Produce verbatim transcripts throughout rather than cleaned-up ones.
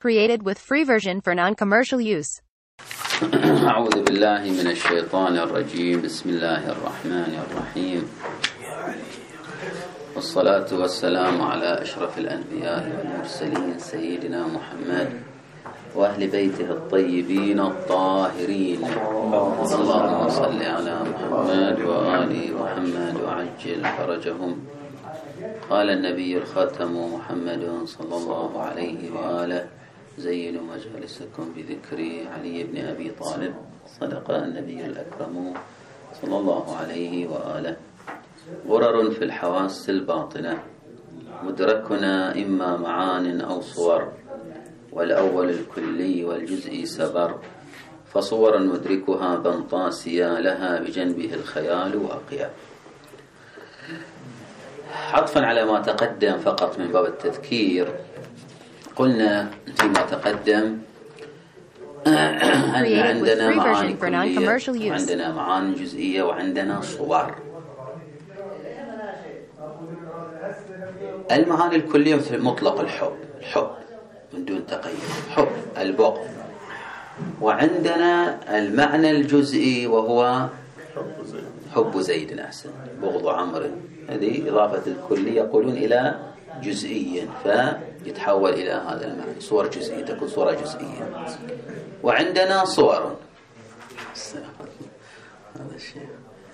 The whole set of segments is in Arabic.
Created with free version for non-commercial use. أعوذ بالله من الشيطان الرجيم. بسم الله الرحمن الرحيم، والصلاة والسلام على أشرف الأنبياء والمرسلين سيدنا محمد وأهل بيته الطيبين الطاهرين. اللهم صل على محمد وآل محمد وعجل فرجهم. قال النبي الخاتم محمد صلى الله عليه وآله: زينوا مجالسكم بذكر علي بن أبي طالب. صدق النبي الأكرم صلى الله عليه وآله. غرر في الحواس الباطنة مدركنا إما معان أو صور، والأول الكلي والجزئي سبر، فصورا ندركها بنطاسيا لها بجنبه الخيال واقيا. عطفا على ما تقدم فقط من باب التذكير، قلنا فيما تقدم أن عندنا معاني كلية وعندنا معاني جزئية وعندنا صور. المعاني الكلية مثل مطلق الحب، الحب من دون تقييد، حب البغض. وعندنا المعنى الجزئي وهو حب زيد أحسن، بغض عمرو. هذه إضافة الكلي يقولون إلى جزئي، فيتحول إلى هذا المعنى، صور جزئية، تكون صورة جزئية. وعندنا صور، هذا الشيء.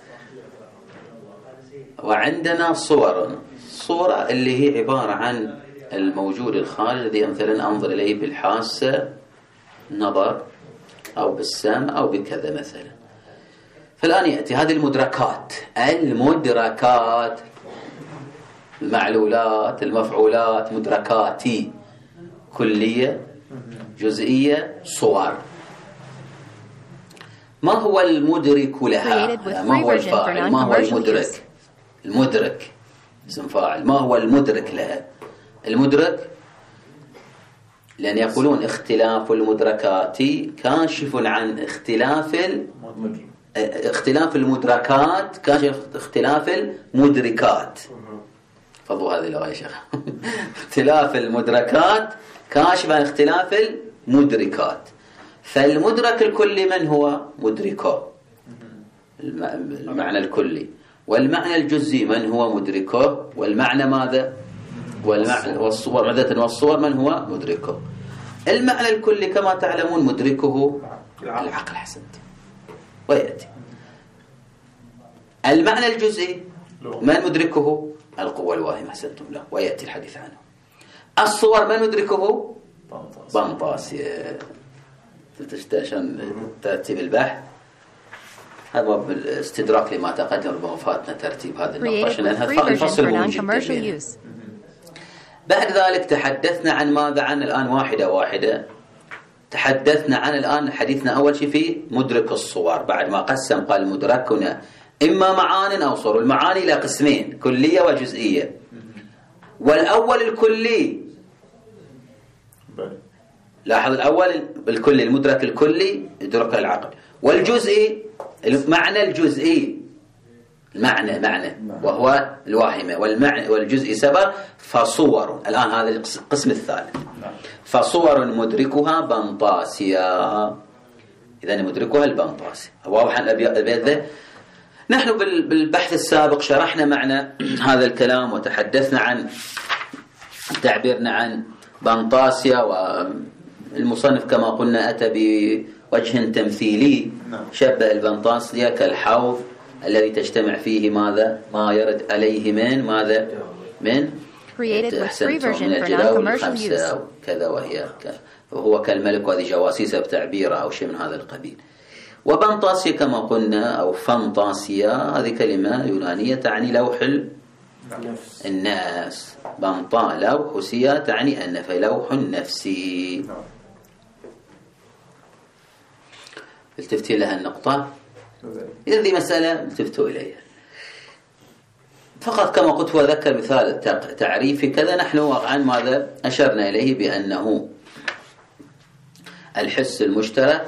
وعندنا صور، صورة اللي هي عبارة عن الموجود الخارج الذي مثلا أنظر إليه بالحاسة، نظر أو بالسمع أو بكذا مثلا. فالآن يأتي هذه المدركات، المدركات المعلولات المفعولات، مدركاتي كلية جزئية صور. ما هو المدرك لها؟ ما هو الفاعل؟ ما هو المدرك؟ المدرك اسم فاعل. ما هو المدرك لها؟ المدرك، لأن يقولون اختلاف المدركات كاشف عن اختلاف ال... اختلاف المدركات كاشف اختلاف المدركات. فضوا هذه اللغة يا شيخ. اختلاف المدركات كاشف عن اختلاف المدركات. فالمدرك الكلي من هو؟ مدركه، المعنى الكلي. والمعنى الجزئي من هو؟ مدركه. والمعنى ماذا؟ والمعنى والصور ماذا؟ والصور من هو؟ مدركه. المعنى الكلي كما تعلمون مدركه العقل. حسنت. ويأتي المعنى الجزئي من مدركه؟ القوة الواهمة. حسنتم له، ويأتي الحديث عنه. الصور من مدركه؟ بنطاسيا. عشان ترتيب البحث، هذا بالاستدراك لما تقدم، ربما فاتنا ترتيب هذا النقطة عشان هذا الفصل مهم جدا. بعد ذلك تحدثنا عن ماذا؟ عن الآن واحدة واحدة. تحدثنا عن الآن حديثنا أول شيء في مدرك الصور، بعد ما قسم قال مدركنا إما معان أو صور. المعاني إلى قسمين، كلية وجزئية. والأول الكلي، لاحظ الأول الكلي، المدرك الكلي يدرك العقل. والجزئي المعنى الجزئي، المعنى معنى وهو الواهمة. والمعنى والجزئي سبر، فصور. الآن هذا القسم الثالث. فصور مدركها بنطاسيا. إذا مدركها البنطاسي. واضح الأبيات ذا. نحن بالبحث السابق شرحنا معنى هذا الكلام وتحدثنا عن تعبيرنا عن بنطاسيا، والمصنف كما قلنا أتى بوجه تمثيلي، شبه البنطاسيا كالحوض الذي تجتمع فيه ماذا؟ ما يرد عليه من ماذا؟ من من الجداول الخمسة أو كذا، وهي وهو كالملك، وهذه جواسيسة بتعبيره أو شيء من هذا القبيل. وبنطاسيا كما قلنا أو فنطاسيا، هذه كلمة يونانية تعني لوح النفس. بنطا لوح، سيا تعني النفس، لوح النفسي. التفتي لها النقطة. إذا ذي مسألة التفتوا إليها فقط. كما قلت هو ذكر مثال تعريفي كذا. نحن واقعا ماذا أشرنا إليه؟ بأنه الحس المشترك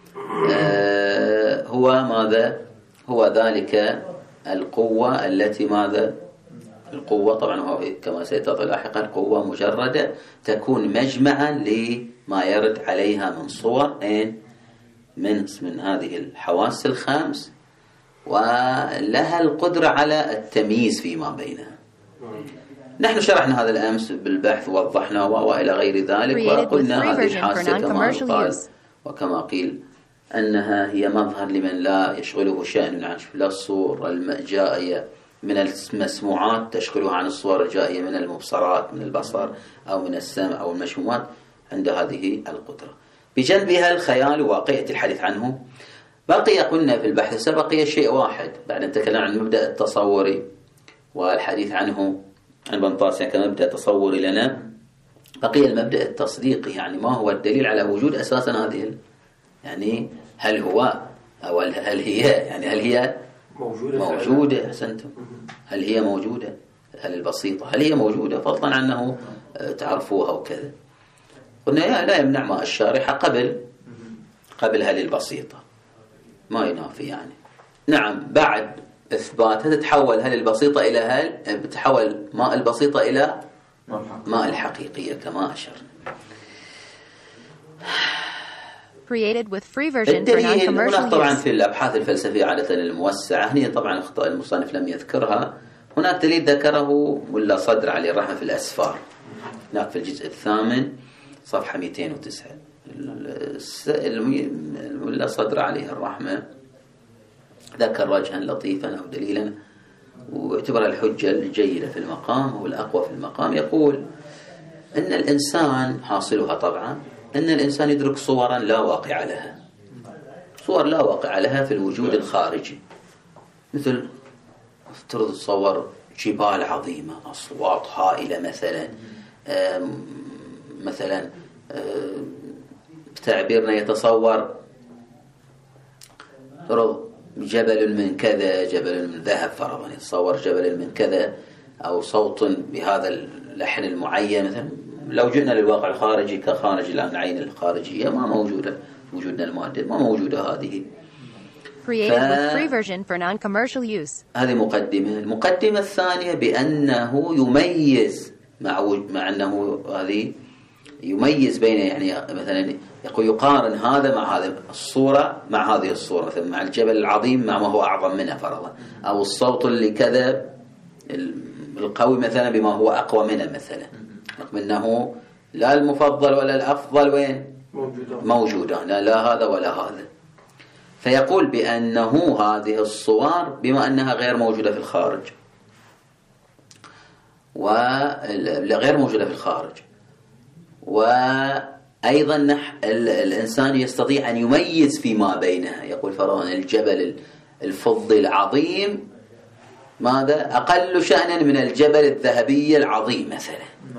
آه هو ماذا؟ هو ذلك القوة التي ماذا؟ القوة طبعا هو كما سيتضح لاحقا قوة مجردة تكون مجمعا ما يرد عليها من صور إن من من هذه الحواس الخمس، ولها القدرة على التمييز فيما بينها. نحن شرحنا هذا الأمس بالبحث ووضحنا وإلى غير ذلك، وقلنا هذه الحاسة كما قال وكما قيل أنها هي مظهر لمن لا يشغله شأن عن لا الصور الجائية من المسموعات تشغلها عن الصور الجائية من المبصرات من البصر أو من السمع أو المشمومات، عند هذه القدرة. بجنبها الخيال وواقعية الحديث عنه. بقي قلنا في البحث سبقي شيء واحد بعد أن تكلم عن المبدأ التصوري والحديث عنه عن ابن طاسي كمبدأ تصوري لنا، بقي المبدأ التصديقي، يعني ما هو الدليل على وجود أساسا هذه، يعني هل هو أو هل هي، يعني هل هي موجودة موجودة أحسنتم، هل هي موجودة، هل البسيطة هل هي موجودة فضلا عنه تعرفوها وكذا. قلنا لا يمنع ما الشارحة قبل قبل هل البسيطة ما ينافي، يعني نعم بعد إثباتها تتحول هل البسيطة إلى هل بتحول ماء البسيطة إلى ماء الحقيقية كما أشرنا. Created with free version for non-commercial هناك طبعا في الأبحاث الفلسفية عادة الموسعة، هنا طبعا أخطاء المصنف لم يذكرها، هناك دليل ذكره ولا صدر عليه الرحمة في الأسفار، هناك في الجزء الثامن صفحة مئتين وتسعة ولا صدر عليه الرحمة ذكر وجها لطيفا أو دليلا واعتبر الحجة الجيدة في المقام والأقوى في المقام. يقول أن الإنسان حاصلها طبعا أن الإنسان يدرك صورا لا واقع لها، صور لا واقع لها في الوجود الخارجي، مثل افترض تصور جبال عظيمة أصوات هائلة مثلا، مثلا بتعبيرنا يتصور فرض جبل من كذا جبل من ذهب فرضا، يتصور جبل من كذا أو صوت بهذا اللحن المعين مثلا. لو جئنا للواقع الخارجي كخارج الآن العين الخارجية ما موجودة، وجودنا المادة ما موجودة هذه. Created with free version for non-commercial use. هذه مقدمة. المقدمة الثانية بأنه يميز مع مع أنه هذه يميز بين، يعني مثلا يقول يقارن هذا مع هذا الصورة مع هذه الصورة، مثلا مع الجبل العظيم مع ما هو أعظم منه فرضا، أو الصوت اللي كذا القوي مثلا بما هو أقوى منه مثلا، رغم أنه لا المفضل ولا الأفضل وين موجودان، لا, لا هذا ولا هذا. فيقول بأنه هذه الصور بما أنها غير موجودة في الخارج وغير موجودة في الخارج، وأيضا الإنسان يستطيع أن يميز فيما بينها. يقول فرضا الجبل الفضي العظيم ماذا أقل شأنا من الجبل الذهبي العظيم مثلا،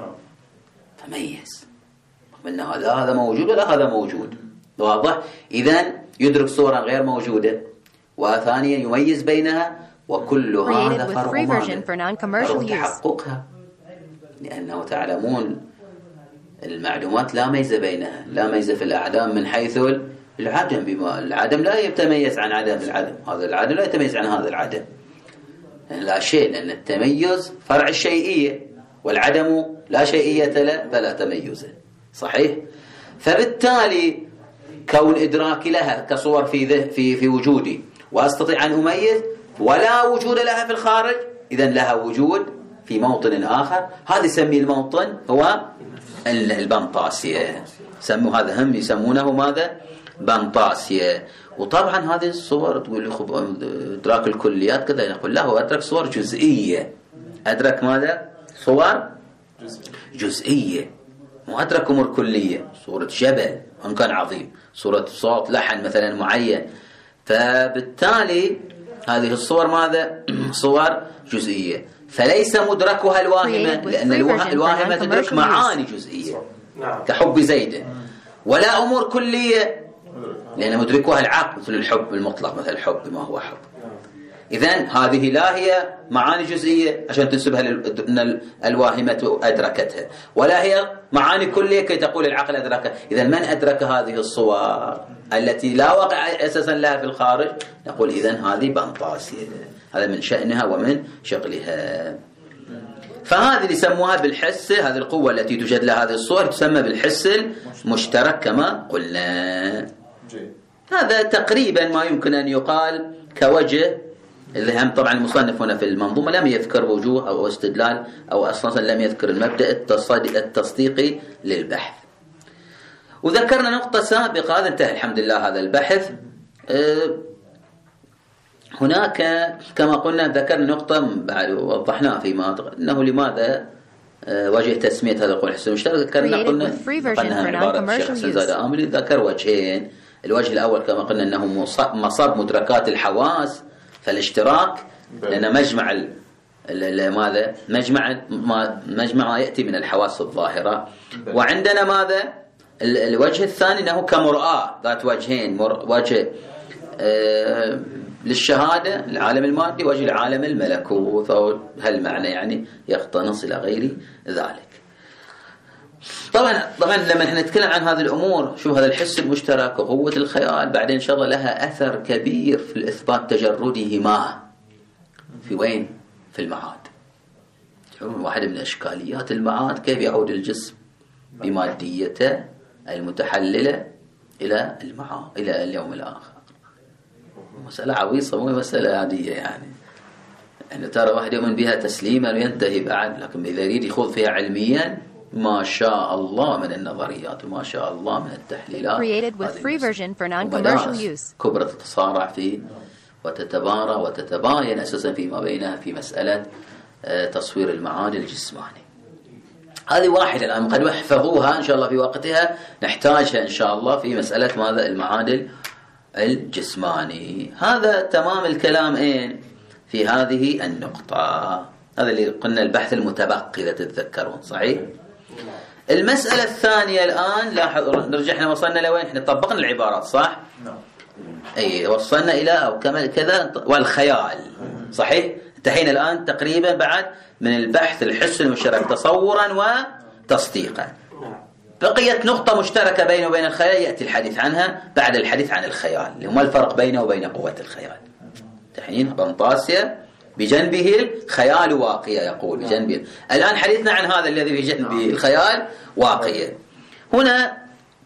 فميز من هذا هذا موجود ولا هذا موجود، واضح؟ إذن يدرك صورة غير موجودة، وثانيا يميز بينها، وكل هذا فرع تحققها، لأنه تعلمون المعلومات لا ميزة بينها، لا ميزة في الأعدام من حيث العدم، بما العدم لا يتميز عن عدم العدم، هذا العدم لا يتميز عن هذا العدم، لا شيء، لأن التميز فرع الشيئية والعدم لا شيئية له فلا تميز، صحيح؟ فبالتالي كون إدراكي لها كصور في في في وجودي وأستطيع أن أميز ولا وجود لها في الخارج، إذن لها وجود في موطن آخر، هذا يسمي الموطن هو البنطاسية، سموا هذا هم يسمونه ماذا؟ بنطاسية. وطبعا هذه الصور تقول لي خب إدراك الكليات كذا، نقول لا هو أدرك صور جزئية، أدرك ماذا؟ صور جزئية، مو أدرك أمور كلية، صورة جبل وإن كان عظيم، صورة صوت لحن مثلا معين، فبالتالي هذه الصور ماذا؟ صور جزئية، فليس مدركها الواهمة، لأن الواهمة تدرك معاني جزئية كحب زيد، ولا أمور كلية لأن مدركها العقل مثل الحب المطلق، مثل الحب ما هو حب. إذن هذه لا هي معاني جزئية عشان تنسبها أن الواهمة أدركتها، ولا هي معاني كلية كي تقول العقل أدركها. إذن من أدرك هذه الصور التي لا واقع أساسا لها في الخارج؟ نقول إذن هذه بنطاسية، هذا من شأنها ومن شغلها. فهذه اللي يسموها بالحسة، هذه القوة التي توجد لها هذه الصور تسمى بالحس المشترك كما قلنا. هذا تقريبا ما يمكن أن يقال كوجه، اللي هم طبعا المصنف هنا في المنظومة لم يذكر وجوه أو استدلال أو أصلا لم يذكر المبدأ التصديقي للبحث. وذكرنا نقطة سابقة، هذا انتهى الحمد لله هذا البحث. هناك كما قلنا ذكرنا نقطة بعد وضحناها فيما أنه لماذا وجه تسمية هذا القول الحس المشترك. ذكرنا قلنا قلنا عبارة الشيخ حسن زاد آملي ذكر وجهين. الوجه الأول كما قلنا أنه مصب مدركات الحواس، فالاشتراك لأن مجمع ماذا مجمع ما مجمع ما يأتي من الحواس الظاهرة. وعندنا ماذا الوجه الثاني أنه كمرآة ذات وجهين، وجه آه للشهادة العالم المادي، وجه العالم الملكوت، أو هالمعنى يعني يقتنص إلى غير ذلك. طبعا طبعا لما احنا نتكلم عن هذه الأمور، شوف هذا الحس المشترك وقوة الخيال بعدين إن شاء الله لها أثر كبير في الإثبات تجردهما في وين؟ في المعاد. واحدة من إشكاليات المعاد كيف يعود الجسم بماديته المتحللة إلى المعاد إلى اليوم الآخر. مسألة عويصة مو مسألة عادية يعني. يعني ترى واحد يؤمن بها تسليما وينتهي بعد، لكن إذا يريد يخوض فيها علميا ما شاء الله من النظريات وما شاء الله من التحليلات. Created with free version for non-commercial use. كبرى تتصارع في وتتبارى وتتباين أساسا فيما بينها في مسألة تصوير المعادن الجسماني. هذه واحدة الآن قد يحفظوها إن شاء الله في وقتها، نحتاجها إن شاء الله في مسألة ماذا المعادن الجسماني. هذا تمام الكلام إيه في هذه النقطة. هذا اللي قلنا البحث المتبقي إذا تتذكرون صحيح. المسألة الثانية الآن لاحظ نرجع احنا وصلنا لوين؟ احنا طبقنا العبارات صح؟ أي وصلنا إلى أو كما كذا والخيال صحيح. انتهينا الآن تقريبا بعد من البحث الحس المشترك تصورا وتصديقا. بقيت نقطة مشتركة بينه وبين الخيال يأتي الحديث عنها بعد الحديث عن الخيال، اللي هو الفرق بينه وبين قوة الخيال. تحين بنطاسيا بجنبه الخيال واقية يقول بجنبه. الآن حديثنا عن هذا الذي في جنبه الخيال واقية. هنا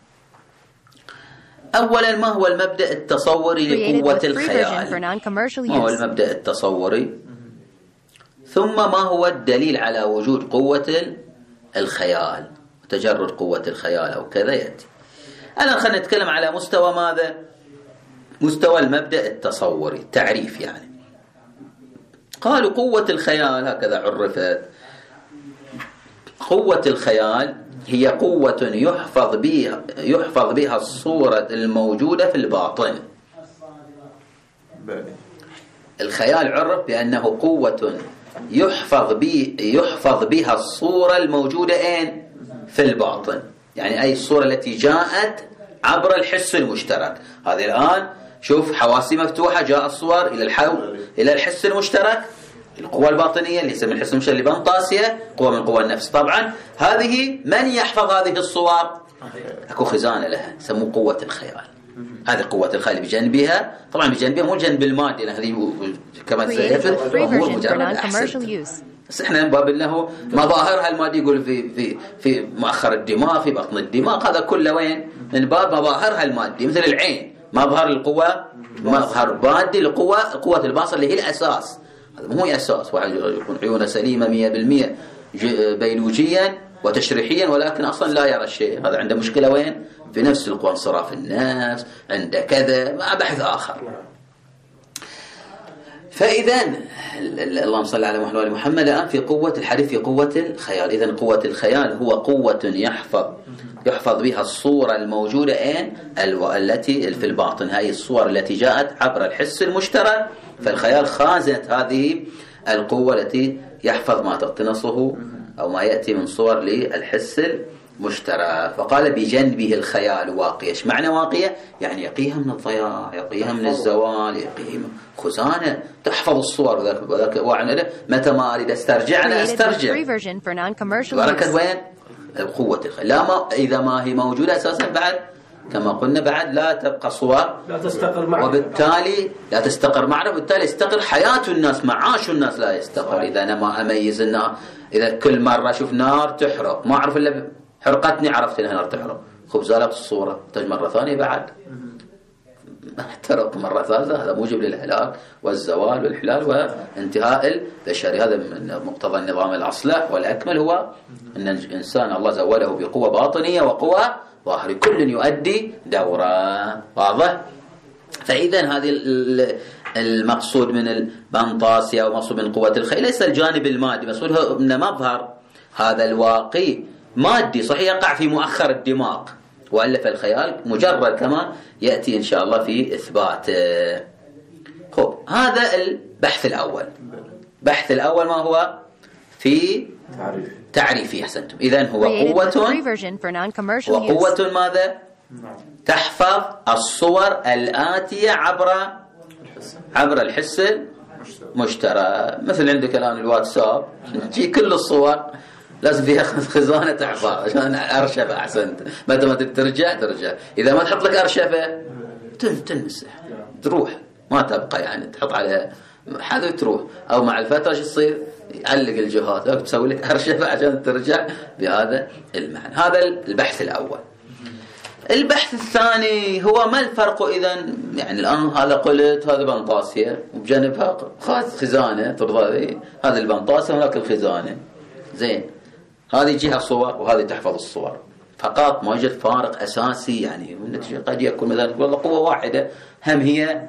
أولا ما هو المبدأ التصوري لقوة الخيال؟ ما هو المبدأ التصوري؟ ثم ما هو الدليل على وجود قوة الخيال وتجرد قوة الخيال أو كذا يأتي. الآن خلينا نتكلم على مستوى ماذا؟ مستوى المبدأ التصوري، التعريف يعني. قالوا قوة الخيال هكذا عرفت: قوة الخيال هي قوة يحفظ بها يحفظ بها الصورة الموجودة في الباطن. الخيال عرف بأنه قوة يحفظ بي يحفظ بها الصورة الموجودة أين؟ في الباطن، يعني أي الصورة التي جاءت عبر الحس المشترك. هذه الآن شوف حواسي مفتوحة، جاء الصور إلى الحو إلى الحس المشترك، القوة الباطنية اللي يسمى الحس المشترك اللي بنطاسية، قوة من قوى النفس. طبعا هذه من يحفظ هذه الصور؟ أكو خزانة لها يسموه قوة الخيال. هذه قوة الخيال بجنبها، طبعا بجنبها مو الجنب المادي، هذه كما سيفت أمور مجرد أحسن. بس احنا باب انه مظاهرها المادي يقول في في في مؤخر الدماغ، في بطن الدماغ، هذا كله وين؟ من باب مظاهرها المادي، مثل العين مظهر القوة مظهر مادي لقوة قوة البصر اللي هي الأساس. هذا مو هي أساس، واحد يكون عيونه سليمة مية بالمية بيولوجيا وتشريحيا ولكن أصلا لا يرى الشيء، هذا عنده مشكلة وين؟ في نفس القوة، انصراف النفس، عنده كذا، مع بحث آخر. فإذا اللهم صل على محمد وعلى محمد. الآن في قوة الحديث في قوة الخيال. إذن قوة الخيال هو قوة يحفظ يحفظ بها الصورة الموجودة أين؟ التي في الباطن، هذه الصور التي جاءت عبر الحس المشترك. فالخيال خازنة هذه القوة التي يحفظ ما تقتنصه أو ما يأتي من صور للحس المشترك. فقال بجنبه الخيال واقية. ايش معنى واقية؟ يعني يقيها من الضياع، يقيها من الزوال، يقيها خزانة تحفظ الصور. وذاك وذاك واعنا متى ما أريد استرجعنا استرجع. وركز وين؟ قوة الخيال. لا ما إذا ما هي موجودة أساسا بعد كما قلنا بعد لا تبقى صور، لا تستقر معرفة، وبالتالي لا تستقر معرفة، وبالتالي يستقر حياة الناس، معاش الناس لا يستقر. إذا أنا ما أميز النار، إذا كل مرة أشوف نار تحرق ما أعرف إلا حرقتني عرفت إنها نار تحرق، خب زالت الصورة، تجي مرة ثانية بعد احترق مرة ثالثة، هذا موجب للهلاك والزوال والحلال وانتهاء البشري. هذا من مقتضى النظام الأصلح والأكمل، هو أن الإنسان الله زوله بقوة باطنية وقوة ظاهرية، كل يؤدي دوره، واضح؟ فإذا هذه المقصود من البنطاسية ومقصود من قوة الخيل ليس الجانب المادي، مقصود من مظهر هذا الواقي مادي صحيح يقع في مؤخر الدماغ، وإلا فالخيال مجرد كما يأتي إن شاء الله في إثبات. خب هذا البحث الأول. البحث الأول ما هو؟ في تعريفي. أحسنتم. إذن هو قوة، وقوة ماذا؟ تحفظ الصور الآتية عبر عبر الحس المشترك. مثل عندك الآن الواتساب تجي كل الصور لازم فيها خزانة تحفظ عشان أرشفة. أحسنت. متى ما ترجع ترجع، إذا ما تحط لك أرشفة تنمسح تروح ما تبقى، يعني تحط عليها حذف تروح، أو مع الفترة شو تصير؟ يعلق الجهات، أو تسوي لك أرشفة عشان ترجع بهذا المعنى. هذا البحث الأول. البحث الثاني هو ما الفرق إذن؟ يعني الآن هذا قلت هذا بنطاسية وبجانبها خزانة ترضى، هذا البنطاسية وهناك الخزانة، زين، هذه جهة صور وهذه تحفظ الصور فقط، ما يوجد فارق أساسي. يعني النتيجة قد يكون مثلا والله قوة واحدة هم هي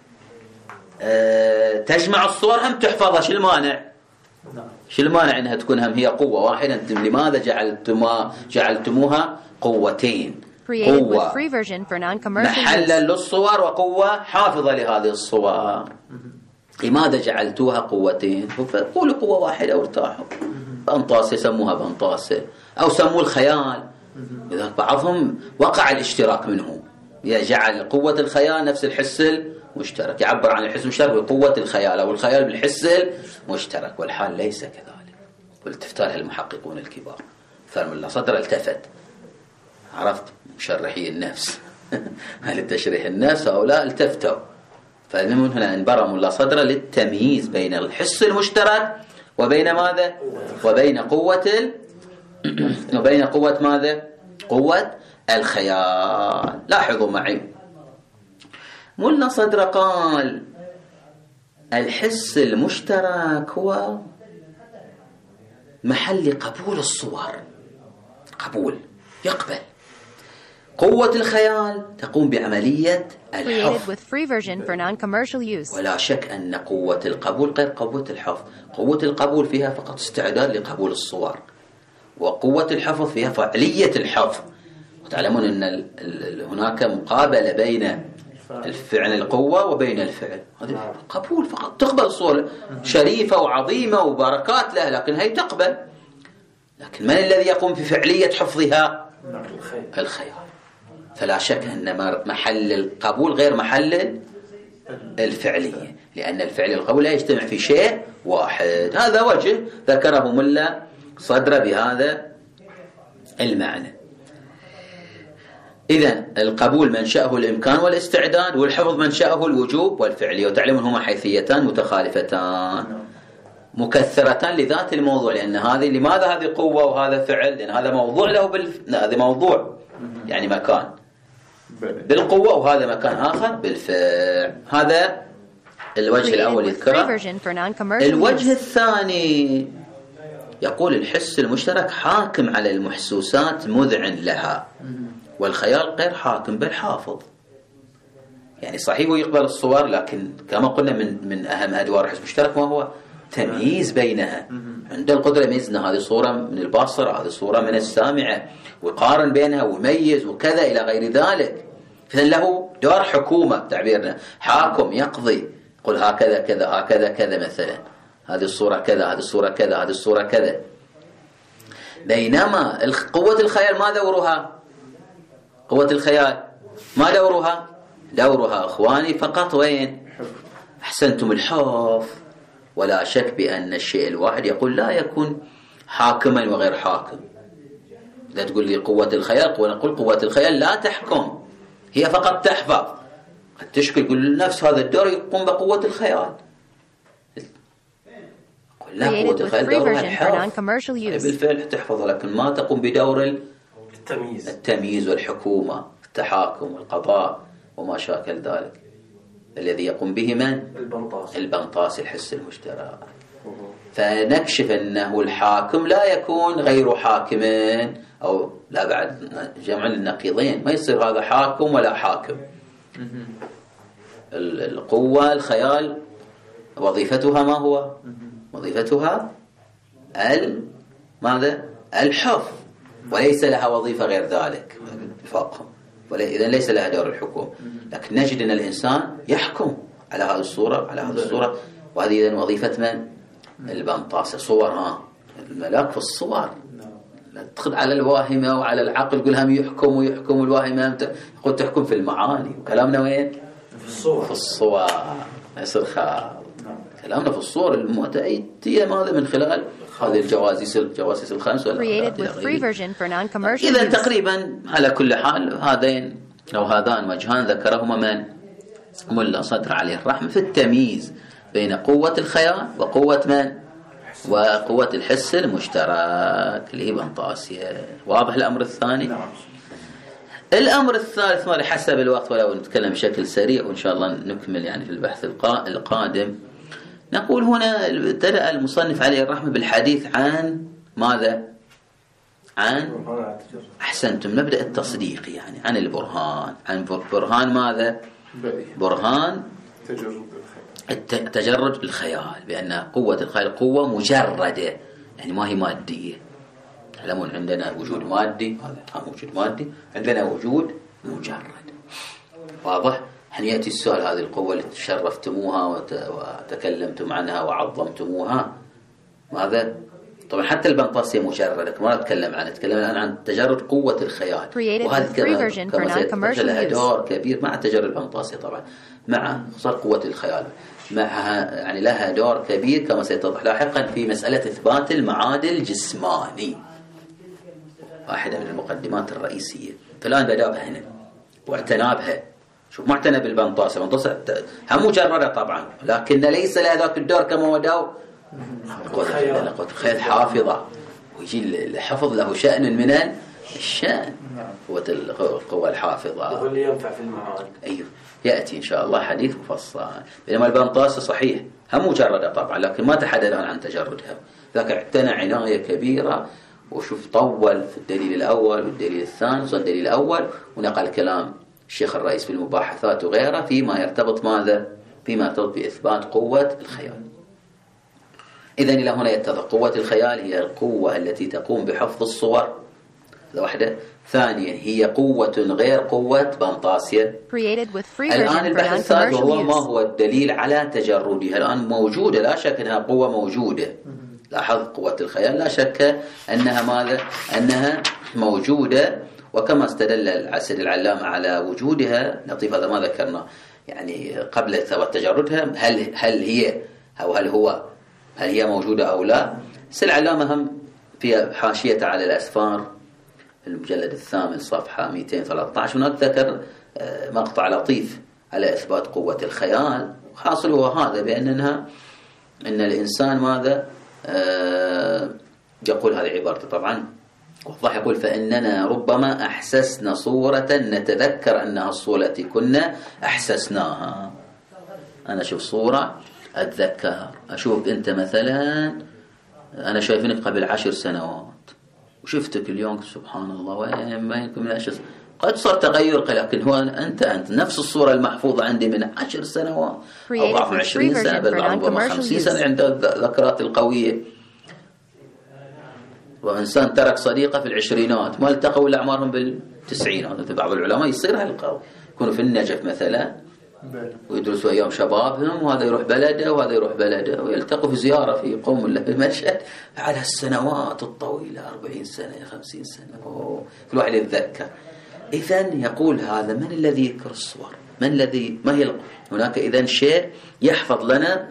أه تجمع الصور هم تحفظها، شو المانع؟ شو المانع انها تكون هم هي قوة واحدة؟ انتم لماذا جعلتما جعلتموها قوتين؟ قوة محلا للصور وقوة حافظة لهذه الصور. لماذا جعلتوها قوتين؟ قولوا قوة واحدة وارتاحوا. بنطاسة سموها بنطاسة، أو سموا الخيال، إذا بعضهم وقع الاشتراك منه، يجعل قوة الخيال نفس الحس المشترك، يعبر عن الحس المشترك بقوة الخيال، أو الخيال بالحس المشترك، والحال ليس كذلك. والتفتالها المحققون الكبار فالملا صدر التفت، عرفت مشرحي النفس هل تشريح النفس هؤلاء التفتوا، فمن هنا انبرموا الله صدر للتمييز بين الحس المشترك وبين ماذا؟ وبين قوة ال... وبين قوة ماذا؟ قوة الخيال. لاحظوا معي، ملا صدر قال الحس المشترك هو محل قبول الصور، قبول يقبل. قوة الخيال تقوم بعملية الحفظ، ولا شك أن قوة القبول غير قوة الحفظ. قوة القبول فيها فقط استعداد لقبول الصور، وقوة الحفظ فيها فعلية الحفظ. وتعلمون أن هناك مقابلة بين الفعل القوة وبين الفعل، هذا قبول فقط، تقبل الصور شريفة وعظيمة وبركات لها، لكن هي تقبل. لكن من الذي يقوم بفعلية حفظها؟ الخيال. فلا شك أن محل القبول غير محل الفعلية، لأن الفعل القبول لا يجتمع في شيء واحد. هذا وجه ذكره ملا صدر بهذا المعنى. إذن القبول منشأه الإمكان والاستعداد، والحفظ منشأه الوجوب والفعلية. وتعلمون هما حيثيتان متخالفتان مكثرتان لذات الموضوع، لأن هذه لماذا هذه قوة وهذا فعل؟ لأن هذا موضوع له بالف... هذا موضوع يعني مكان بالقوة، وهذا مكان آخر بالفعل. هذا الوجه الأول يذكره. الوجه الثاني يقول الحس المشترك حاكم على المحسوسات مذعن لها، والخيال غير حاكم بل حافظ. يعني صحيح هو يقبل الصور، لكن كما قلنا من من أهم أدوار الحس المشترك ما هو تمييز بينها. عنده القدرة يميزنا هذه صورة من البصر، هذه صورة من السامعة، ويقارن بينها ويميز وكذا إلى غير ذلك. فإذن له دور حكومة تعبيرنا، حاكم يقضي، يقول هكذا كذا هكذا كذا، مثلا هذه الصورة كذا، هذه الصورة كذا، هذه الصورة كذا. بينما قوة الخيال ما دورها؟ قوة الخيال ما دورها؟ دورها أخواني فقط وين؟ أحسنتم الحفظ. ولا شك بأن الشيء الواحد يقول لا يكون حاكما وغير حاكم. إذا تقول لي قوة الخيال، نقول قوة الخيال لا تحكم، هي فقط تحفظ. قد تشكل يقول نفس هذا الدور يقوم بقوة الخيال. لا، قوة الخيال دورها الحفظ بالفعل تحفظ، لكن ما تقوم بدور التمييز التمييز والحكومة، التحاكم والقضاء وما شاكل ذلك، الذي يقوم به من؟ البنطاس البنطاس الحس المشترك. فنكشف أنه الحاكم لا يكون غير حاكم، أو لا بعد جمع النقيضين، ما يصير هذا حاكم ولا حاكم. القوة الخيال وظيفتها ما هو؟ وظيفتها ال ماذا؟ الحفظ، وليس لها وظيفة غير ذلك فقط، إذا ليس لها دور الحكم. لكن نجد أن الإنسان يحكم على هذه الصورة على هذه الصورة وهذه إذن وظيفة من؟ البنطاسة. صورها الملاك في الصور، لا تدخل على الواهمة وعلى العقل قل هم يحكم ويحكم الواهمة، يقول تحكم في المعاني، وكلامنا وين؟ في الصور. في الصور يصير خاض. كلامنا في الصور المؤتية ماذا من خلال هذه الجواسيس الجواسيس الخمس. إذا تقريبا على كل حال هذين أو هذان وجهان ذكرهما من ملا صدر عليه الرحمة في التمييز بين قوة الخيال وقوة من؟ وقوة الحس المشترك اللي هي بنطاسية. واضح الأمر الثاني؟ نعم. الأمر الثالث ما حسب الوقت ولو نتكلم بشكل سريع وإن شاء الله نكمل يعني في البحث القادم. نقول هنا ابتدأ المصنف عليه الرحمة بالحديث عن ماذا؟ عن أحسنتم، نبدأ التصديق يعني عن البرهان. عن برهان ماذا؟ برهان تجرد تجرد الخيال، بأن قوة الخيال قوة مجردة يعني ما هي مادية. تعلمون عندنا وجود مادي، هذا وجود مادي، عندنا وجود مجرد. واضح؟ حين يأتي السؤال هذه القوة اللي تشرفتموها وتكلمتم عنها وعظمتموها ماذا؟ طبعا حتى البنطاسية مجردة ما نتكلم عنها، نتكلم الآن عن تجرد قوة الخيال، وهذا كما لها دور كبير مع تجرد البنطاسية طبعا، مع خصوصا قوة الخيال معها يعني لها دور كبير كما سيتضح لاحقا في مسألة إثبات المعادل الجسماني، واحدة من المقدمات الرئيسية. فالآن بدأ بها هنا واعتنى بها. شوف معتنى بالبنطاسة، البنطاسة هم مجردة طبعا لكن ليس لها ذاك الدور كما وداو قوة الخيال حافظة، ويجي الحفظ له شأن من الشأن، قوة القوة الحافظة هو اللي ينفع في المعاني. أيوه يأتي إن شاء الله حديث مفصل. بينما البنطاسة صحيح هم مجردة طبعا لكن ما تحدث عن تجردها، ذاك اعتنى عناية كبيرة وشوف طول في الدليل الأول والدليل الثاني وصل الدليل الأول ونقل كلام الشيخ الرئيس في المباحثات وغيره فيما يرتبط ماذا؟ فيما يرتبط بإثبات قوة الخيال. إذن إلى هنا يتضح قوة الخيال هي القوة التي تقوم بحفظ الصور، هذا واحدة. ثانيا هي قوة غير قوة بنطاسية. الآن البحث الثالث وهو ما هو الدليل على تجردها. الآن موجودة لا شك أنها قوة موجودة، لاحظ قوة الخيال لا شك أنها ماذا؟ أنها موجودة، وكما استدل السيد العلامة على وجودها لطيف هذا ما ذكرنا يعني قبل ثبات تجردها، هل هل هي أو هل هو هل هي موجودة أو لا. السيد العلامة هم في حاشية على الأسفار المجلد الثامن صفحة مئتين وثلاثة عشر هناك ذكر مقطع لطيف على إثبات قوة الخيال. حاصل هو هذا بأنها إن الإنسان ماذا يقول هذه عبارته طبعا وضح يقول فإننا ربما أحسسنا صورة نتذكر أنها الصورة التي كنا أحسسناها. أنا أشوف صورة أتذكر، أشوف أنت مثلا أنا شايفينك قبل عشر سنوات وشفتك اليوم سبحان الله وين ما يمكن من عشر، قد صار تغير لكن هو أنت أنت نفس الصورة المحفوظة عندي من عشر سنوات أو بعض عشرين سنة بل بعض خمسين سنة عند الذكرات القوية. وإنسان ترك صديقة في العشرينات ما التقوا إلا أعمارهم بالتسعينات. بعض العلماء يصير هالقول يكونوا في النجف مثلا ويدرسوا أيام شبابهم وهذا يروح بلده وهذا يروح بلده ويلتقوا في زيارة في قوم الله بمشهد على السنوات الطويلة أربعين سنة خمسين سنة أوه. كل واحد يتذكر. إذن يقول هذا من الذي يذكر الصور؟ من الذي ما هي هناك إذن شيء يحفظ لنا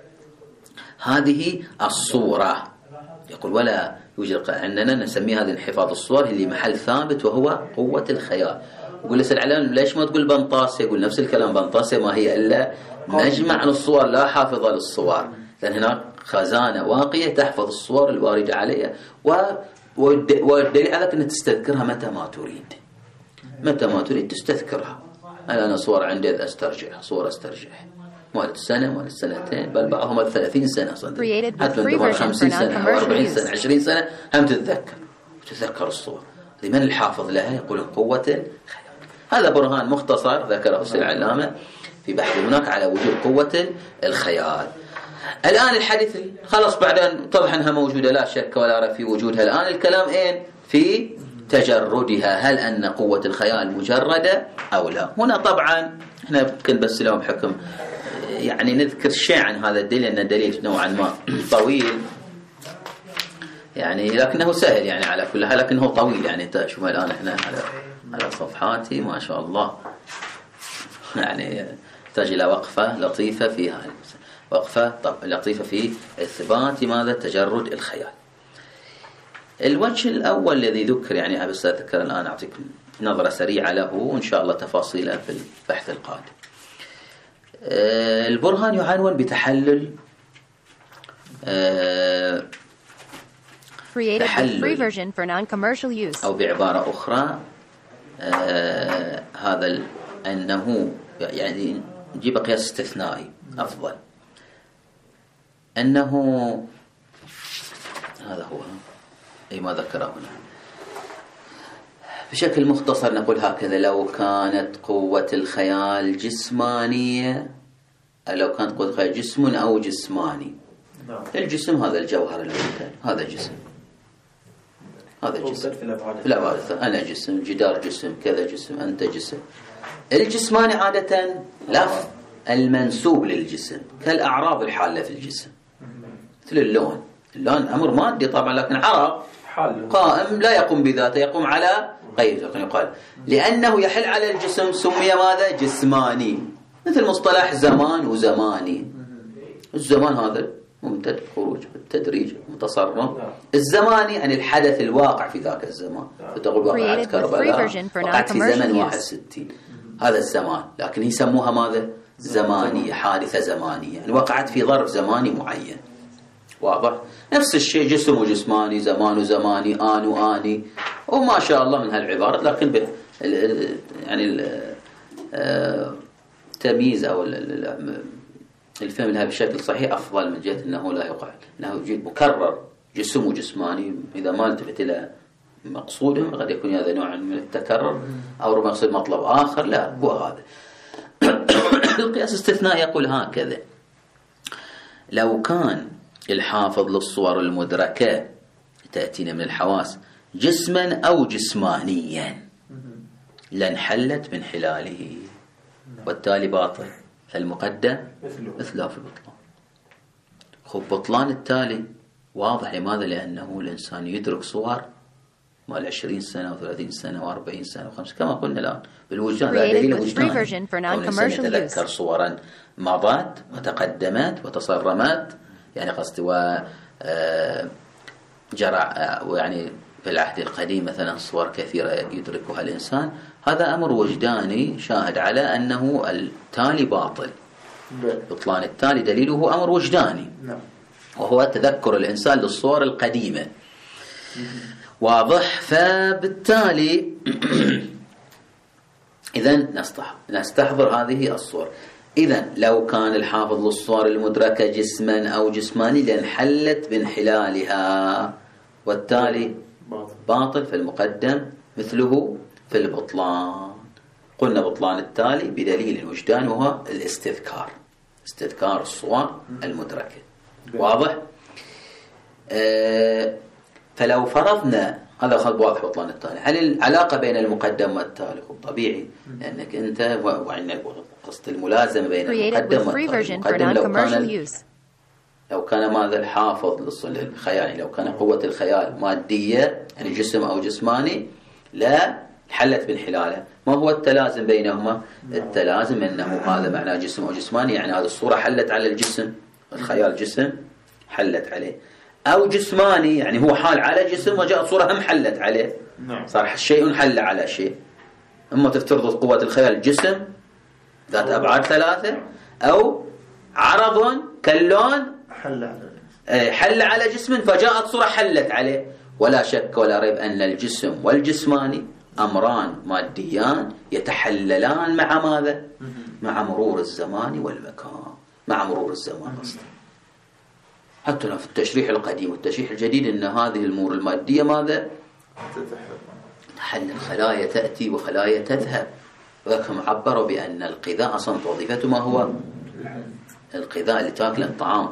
هذه الصورة. يقول ولا يوجد عندنا نسمي هذا انحفاظ الصور اللي محل ثابت وهو قوة الخيال. يقول لسه العلام ليش ما تقول بنطاسة؟ يقول نفس الكلام، بنطاسة ما هي إلا مجمع للصور لا حافظة للصور، لأن هناك خزانة واقية تحفظ الصور الواردة عليها، والدليل على أنك تستذكرها متى ما تريد، متى ما تريد تستذكرها. أنا صور عندي أسترجع صور أسترجع مالت سنة مالت سنتين، بل بعضهم ثلاثين سنة صدق، حتى عندما خمسين سنة أو أربعين سنة عشرين سنة هم تتذكر تتذكر الصور. لمن الحافظ لها؟ يقول قوة الخيال. هذا برهان مختصر ذكره العلامة في بحث هناك على وجود قوة الخيال. الآن الحديث خلص بعد أن اتضح أنها موجودة لا شك ولا ريب في وجودها، الآن الكلام إيه في تجردها، هل أن قوة الخيال مجردة أو لا؟ هنا طبعا احنا يمكن بس لهم حكم يعني نذكر شيء عن هذا الدليل، لأن الدليل نوعا ما طويل يعني، لكنه سهل يعني على كل حال، لكنه طويل يعني. شوف الآن احنا على على صفحاتي ما شاء الله يعني تحتاج إلى وقفة لطيفة فيها، وقفة لطيفة في إثبات ماذا؟ تجرد الخيال. الوجه الأول الذي ذكر يعني بس أذكر الآن أعطيك نظرة سريعة له وإن شاء الله تفاصيله في البحث القادم. البرهان يعنون بتحلل تحلل أو بعبارة أخرى هذا أنه يعني نجيب قياس استثنائي أفضل، أنه هذا هو أي ما ذكره هنا بشكل مختصر. نقول هكذا: لو كانت قوة الخيال جسمانية، لو كانت قوة الخيال جسم أو جسماني، الجسم هذا الجوهر المعتاد، هذا جسم، هذا جسم في الأبعاد، أنا جسم، جدار جسم، كذا جسم، أنت جسم. الجسماني عادة لفظ المنسوب للجسم كالأعراض الحالة في الجسم، مثل اللون، اللون أمر مادي طبعا، لكن عرض قائم لا يقوم بذاته، يقوم على غيره، لكن يقال لأنه يحل على الجسم سمي ماذا؟ جسماني. مثل مصطلح زمان وزماني، الزمان هذا ممتد خروج بالتدريج متصرف، الزماني يعني الحدث الواقع في ذاك الزمان، فتقول وقعت كربلاء وقعت في زمن واحد وستين، هذا الزمان، لكن يسموها ماذا؟ زمانية، حادثة زمانية يعني وقعت في ظرف زماني معين. واضح؟ نفس الشيء جسم وجسماني، زمان وزماني، آن وآني، وما شاء الله من هالعبارات، لكن ب يعني التمييز أو الفهم لها بشكل صحيح أفضل من جهة أنه لا يقع، أنه يجيب مكرر جسم وجسماني، إذا ما التفت إلى مقصودهم قد يكون هذا نوع من التكرر أو ربما يقصد مطلب آخر، لا هو هذا. القياس استثناء يقول هكذا: لو كان الحافظ للصور المدركة تأتينا من الحواس جسما أو جسمانيا لانحلت من حلاله، والتالي باطل، فالمقدم مثله في البطلان. خب بطلان التالي واضح، لماذا؟ لأنه الإنسان يدرك صور مال عشرين سنة وثلاثين سنة وأربعين سنة وخمسين كما قلنا الآن بالوجدان، لا دليل وجدان، الإنسان يتذكر صورا مضت وتقدمت وتصرمت يعني قصدي وجرى ويعني في العهد القديم مثلا صور كثيرة يدركها الإنسان، هذا أمر وجداني شاهد على أنه التالي باطل. بطلان التالي دليله أمر وجداني وهو تذكر الإنسان للصور القديمة. واضح؟ فبالتالي إذن نستحضر هذه الصور. إذن لو كان الحافظ للصور المدركة جسما أو جسماني لانحلت بانحلالها، والتالي باطل فالمقدم مثله في البطلان. قلنا بطلان التالي بدليل الوجدان وهو الاستذكار، استذكار الصور المدركة. واضح؟ آه فلو فرضنا هذا خلط واضح بطلان التالي، هل العلاقة بين المقدم والتالي؟ طبيعي، لأنك أنت وعندك قصة الملازمة بين المقدم والتالي. المقدم لو كان لو كان ماذا الحافظ للخيال، لو كان قوة الخيال مادية يعني جسم أو جسماني لا حلت بانحلاله. ما هو التلازم بينهما؟ التلازم أنه هذا معناه جسم أو جسماني، يعني هذه الصورة حلت على الجسم، الخيال جسم حلت عليه، أو جسماني يعني هو حال على جسم وجاء صورة هم حلت عليه، صار شيء حل على شيء. إما تفترض قوة الخيال جسم ذات أبعاد ثلاثة، أو عرض كاللون حل على حل على جسم فجاءت صورة حلت عليه. ولا شك ولا ريب أن الجسم والجسماني أمران ماديان يتحللان مع ماذا؟ مع مرور الزمان والمكان، مع مرور الزمان أصلا. حتى في التشريح القديم والتشريح الجديد أن هذه الأمور المادية ماذا؟ تحلل، خلايا تأتي وخلايا تذهب. ولكن عبروا بأن الغذاء أصلا وظيفته ما هو؟ الغذاء اللي تاكله الطعام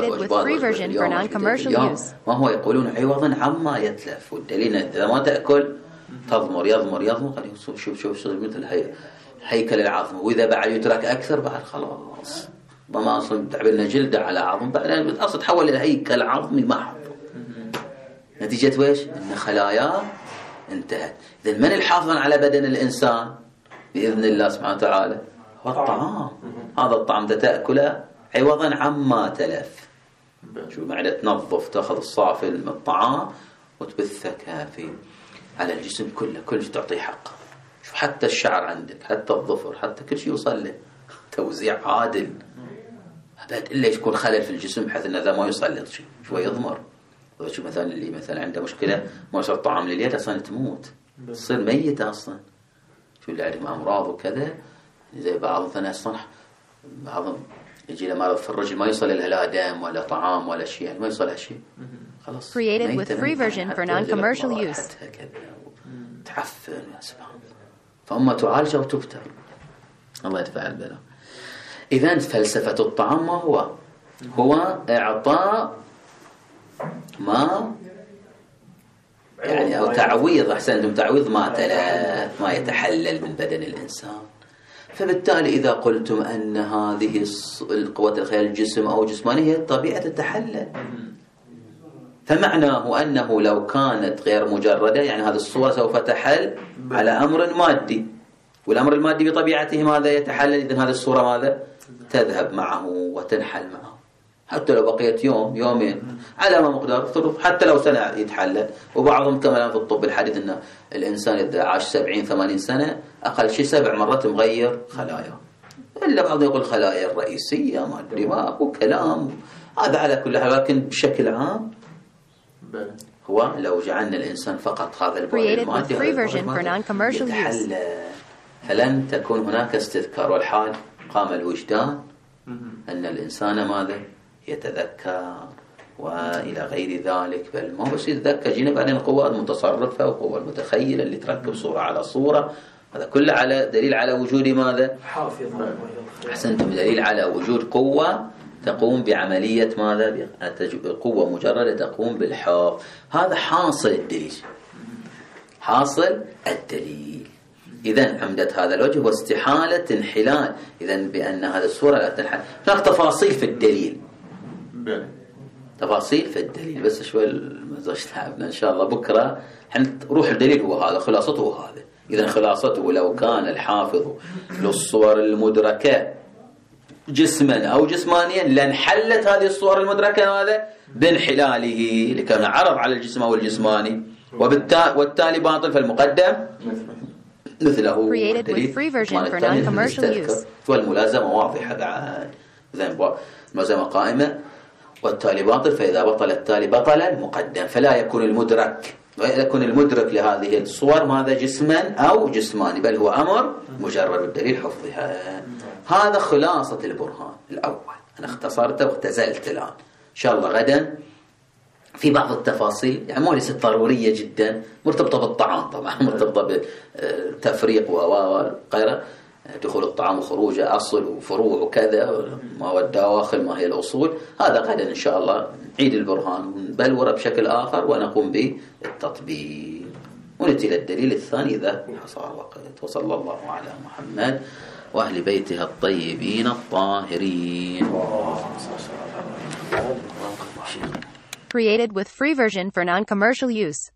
ما هو يقولون عوضا عما يتلف. والدليل إذا ما تأكل تضمر يضمر يضمر، شوف شوف شوف مثل هي هيكل العظم، وإذا بعد يترك أكثر بعد خلاص ما أصلا تعبنا جلده على عظم، بعدين أصلا تحول إلى هيكل عظمي محض. نتيجة ويش؟ أن خلاياه انتهت. إذن من الحافظ على بدن الإنسان بإذن الله سبحانه وتعالى؟ هو الطعام. هذا الطعام تأكله عوضا عما تلف. شو معنى تنظف، تأخذ الصافي من الطعام وتبثه كافي على الجسم كله، كل شيء تعطيه حقه. شوف حتى الشعر عندك، حتى الظفر، حتى كل شيء يوصل له توزيع عادل. أبد إلا يكون خلل في الجسم بحيث أن هذا ما يوصل شيء شوي يضمر. شو مثلا اللي مثلا عنده مشكلة ما يوصل طعام لليد أصلا تموت، تصير ميتة أصلا. شو اللي عندهم أمراض وكذا، زي بعض مثلا أصلا بعضهم يجي له مرض في الرجل ما يوصل له لا دم ولا طعام ولا شيء، يعني ما يوصل له شيء خلاص. Created with free version for non-commercial use. تعفن يا سبحان الله. فأما تعالج وتبتر، الله يدفع البلاء. إذن فلسفة الطعام ما هو؟ هو إعطاء ما يعني أو تعويض، أحسنتم، تعويض ما تلف، ما يتحلل من بدن الإنسان. فبالتالي إذا قلتم أن هذه القوة الخيال الجسم أو جسمانية هي الطبيعة تتحلل، فمعناه أنه لو كانت غير مجردة يعني هذه الصورة سوف تحل على أمر مادي، والأمر المادي بطبيعته ماذا يتحلل، إذن هذه الصورة ماذا تذهب معه وتنحل معه. حتى لو بقيت يوم يومين على ما مقدار، حتى لو سنة يتحلل. وبعضهم كما في الطب الحديث أن الإنسان إذا عاش سبعين ثمانين سنة أقل شيء سبع مرات مغير خلايا، إلا بعضهم يقول خلايا الرئيسية ما أدري ما وكلام هذا على كل حال. لكن بشكل عام هو لو جعلنا الإنسان فقط هذا البعد المادي يتحلل، فلن تكون هناك استذكار. والحال قام الوجدان أن الإنسان ماذا يتذكر وإلى غير ذلك. بل ما بس يتذكر، جينا بعدين القوة المتصرفة والقوة المتخيلة اللي تركب صورة على صورة، هذا كله على دليل على وجود ماذا؟ حافظة. أحسنتم، دليل على وجود قوة تقوم بعملية ماذا؟ قوة مجردة تقوم بالحفظ. هذا حاصل الدليل، حاصل الدليل. إذن عمدة هذا الوجه هو استحالة انحلال، إذن بأن هذه الصورة لا تنحل. هناك تفاصيل في الدليل، تفاصيل في الدليل، بس شوي المزاج تعبنا إن شاء الله بكرة روح الدليل هو هذا، خلاصته هو هذا. إذن خلاصته لو كان الحافظ للصور المدركة جسما أو جسمانيا لانحلت هذه الصور المدركة هذا بانحلاله لكونه عرض على الجسم أو الجسماني، وبالتالي باطل. فالمقدم مثله created with free version for non-commercial use. والملازمة واضحة بعد، الملازمة قائمة والتالي باطل، فإذا بطل التالي بطل المقدم. فلا يكون المدرك يكون المدرك لهذه الصور ماذا؟ جسما أو جسماني، بل هو أمر مجرد الدليل حفظها. هذا خلاصة البرهان الأول. أنا اختصرته واختزلت الآن. إن شاء الله غدا في بعض التفاصيل يعني ما ليست ضرورية جدا، مرتبطة بالطعام طبعا، مرتبطة بالتفريق وغيره، دخول الطعام وخروجه، أصل وفروع وكذا، ما هو الدواخل، ما هي الأصول. هذا غدا إن شاء الله نعيد البرهان ونبلوره بشكل آخر ونقوم بالتطبيق ونأتي للدليل الثاني إذا حصل وقت. وصلى الله على محمد وأهل بيته الطيبين الطاهرين. Created with free version for non-commercial use.